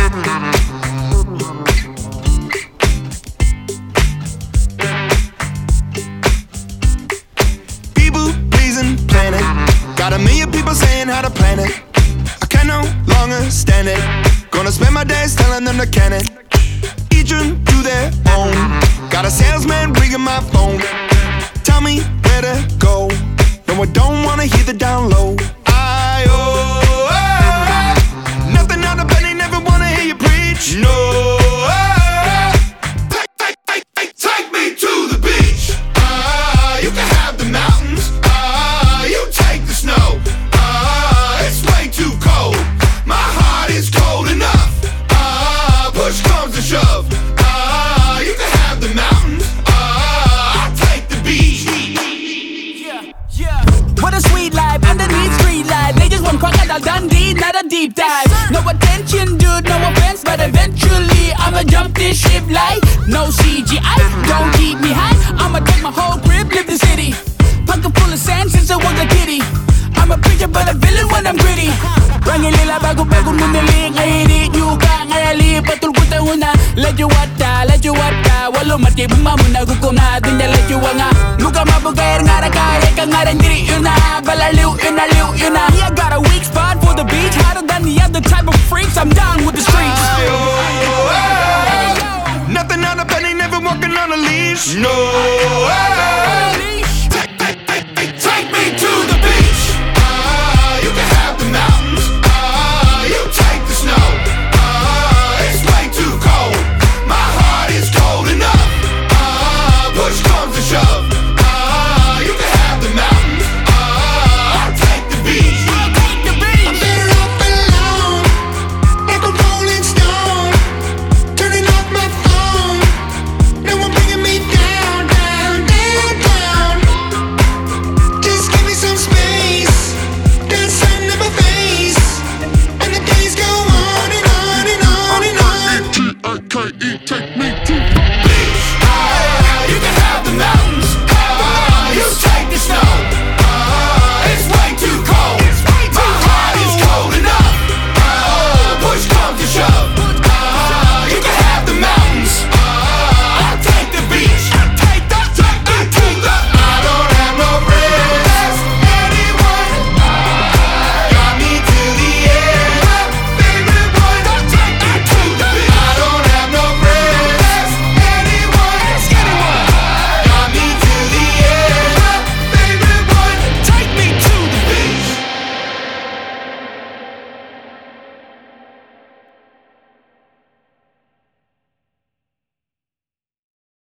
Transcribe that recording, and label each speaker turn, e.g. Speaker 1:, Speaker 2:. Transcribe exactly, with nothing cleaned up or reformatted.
Speaker 1: People pleasing planet, got a million people saying how to plan it. I can no longer stand it. Gonna spend my days telling them to can it. Each one to their own. Got a salesman ringing my phone. Tell me where to go. No, I don't wanna hear the down low. I oh, oh, nothing out of bed, they never wanna hear you preach. No, oh, take, take, take, take, take me to the beach. Ah, you can have the mountains. Ah, you take the snow. Ah, it's way too cold. My heart is cold enough. Ah, push comes to shove. Ah, you can have the mountains. Ah, I'll take the beach.
Speaker 2: Yeah, yeah. What a sweet life underneath street light. They just want crocodile Dundee, not a deep dive. No attention, dude, no offense, but eventually I'ma jump this ship like no C G I. Don't keep me high. I'ma take my whole crib, live the city. Pocket full of sand since I was a kitty. I'm a preacher but a villain when I'm gritty. Rangin lila bago-bago munali. Ngayon juga ngayali patul ko tayo na. Let you wata, let you wata. Walo mati bumamuna gukom na. Dunya let you wanga. Muka mabugayar nga rakaya ka nga rin diri yun na. Balaliw yun na, liw yun na. I got a weak spot for the beach. Hotter than the other type of freaks. I'm down with the streets.
Speaker 1: Oh, oh, oh. Nothing out of bed, they never walking on a leash. No.